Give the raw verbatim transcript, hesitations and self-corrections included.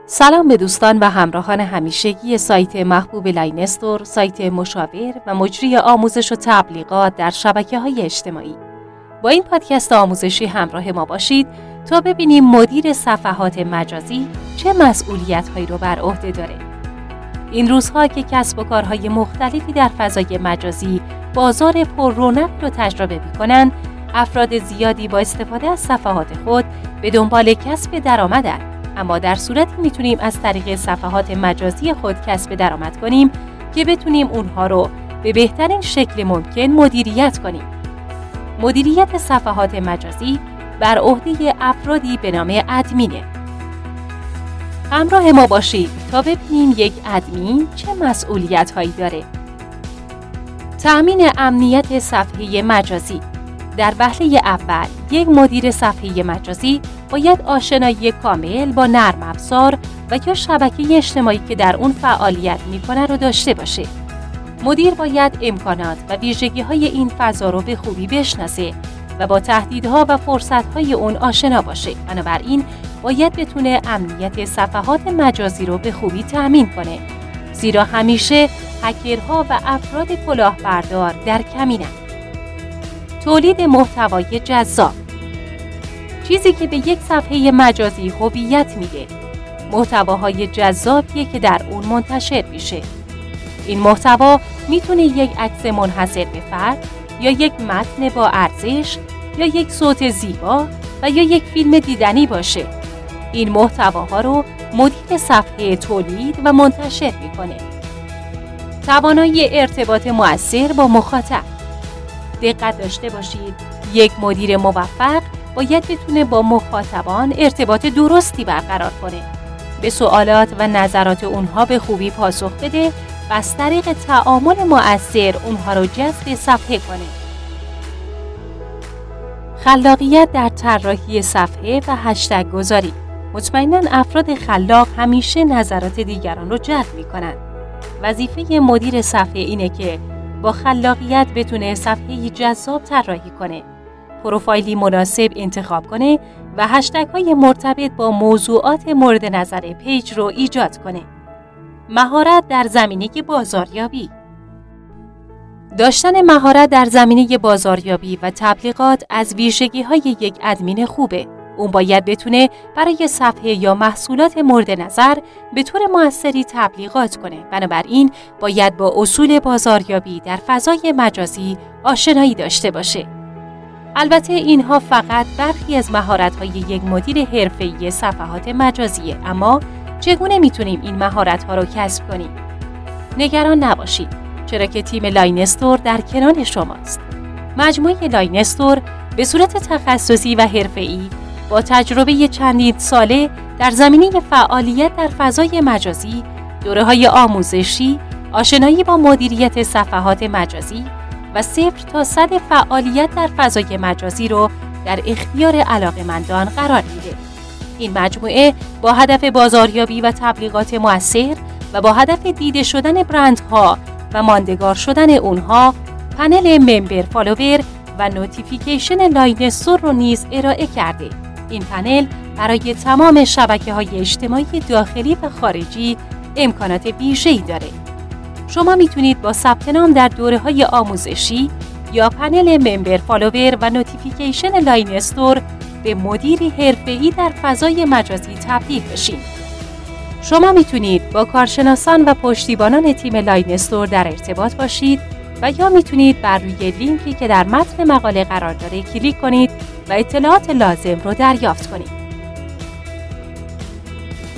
سلام به دوستان و همراهان همیشگی سایت محبوب لاینستور، سایت مشاور و مجری آموزش و تبلیغات در شبکه‌های اجتماعی. با این پادکست آموزشی همراه ما باشید تا ببینیم مدیر صفحات مجازی چه مسئولیت‌هایی رو بر عهده داره. این روزها که کسب و کارهای مختلفی در فضای مجازی بازار پر رونق رو تجربه می‌کنند، افراد زیادی با استفاده از صفحات خود به دنبال کسب درآمدند. اما در صورتی میتونیم از طریق صفحات مجازی خود کسب درآمد کنیم که بتونیم اونها رو به بهترین شکل ممکن مدیریت کنیم. مدیریت صفحات مجازی بر عهده افرادی به نام ادمینه. همراه ما باشید تا ببینیم یک ادمین چه مسئولیت هایی داره. تأمین امنیت صفحه مجازی. در وهله اول یک مدیر صفحه مجازی باید آشنایی کامل با نرم افزار و یا شبکه اجتماعی که در اون فعالیت میکنه رو داشته باشه. مدیر باید امکانات و ویژگی‌های این فضا رو به خوبی بشناسه و با تهدیدها و فرصت‌های اون آشنا باشه. بنابراین باید بتونه امنیت صفحات مجازی رو به خوبی تأمین کنه. زیرا همیشه هکرها و افراد کلاهبردار در کمینن. تولید محتوای جذاب. چیزی که به یک صفحه مجازی هویت میده محتواهای جذابیه که در اون منتشر میشه. این محتوا میتونه یک عکس منحصر به فرد یا یک متن با ارزش یا یک صوت زیبا و یا یک فیلم دیدنی باشه. این محتواها رو مدیر صفحه تولید و منتشر میکنه. توانایی ارتباط مؤثر با مخاطب. دقت داشته باشید، یک مدیر موفق باید بتونه با مخاطبان ارتباط درستی برقرار کنه. به سوالات و نظرات اونها به خوبی پاسخ بده و از طریق تعامل مؤثر اونها رو جذب صفحه کنه. خلاقیت در طراحی صفحه و هشتگ گذاری. مطمئناً افراد خلاق همیشه نظرات دیگران رو جلب می‌کنن. وظیفه مدیر صفحه اینه که با خلاقیت بتونه صفحه‌ای جذاب طراحی کنه، پروفایلی مناسب انتخاب کنه و هشتگ‌های مرتبط با موضوعات مورد نظر پیج رو ایجاد کنه. مهارت در زمینه بازاریابی. داشتن مهارت در زمینه بازاریابی و تبلیغات از ویژگی‌های یک ادمین خوبه. اون باید بتونه برای صفحه یا محصولات مورد نظر به طور موثری تبلیغات کنه. بنابراین باید با اصول بازاریابی در فضای مجازی آشنایی داشته باشه. البته اینها فقط برخی از مهارت‌های یک مدیر حرفه‌ای صفحات مجازیه، اما چگونه میتونیم این مهارت‌ها رو کسب کنیم؟ نگران نباشید، چرا که تیم لاینستور در کنار شماست. مجموعه لاینستور به صورت تخصصی و حرفه‌ای با تجربه چندین ساله در زمینه فعالیت در فضای مجازی، دوره‌های آموزشی، آشنایی با مدیریت صفحات مجازی و صفر تا صد فعالیت در فضای مجازی رو در اختیار علاقه‌مندان قرار میده. این مجموعه با هدف بازاریابی و تبلیغات مؤثر و با هدف دیده شدن برندها و ماندگار شدن اونها، پنل ممبر فالوور و نوتیفیکیشن لاینستور رو نیز ارائه کرده. این پنل برای تمام شبکه‌های اجتماعی داخلی و خارجی امکانات ویژه‌ای داره. شما میتونید با ثبت نام در دوره‌های آموزشی یا پنل ممبر فالوور و نوتیفیکیشن لاینستور به مدیری حرفه‌ای در فضای مجازی تبدیل بشید. شما میتونید با کارشناسان و پشتیبانان تیم لاینستور در ارتباط باشید و یا میتونید بر روی لینکی که در متن مقاله قرار داره کلیک کنید و اطلاعات لازم رو دریافت کنید.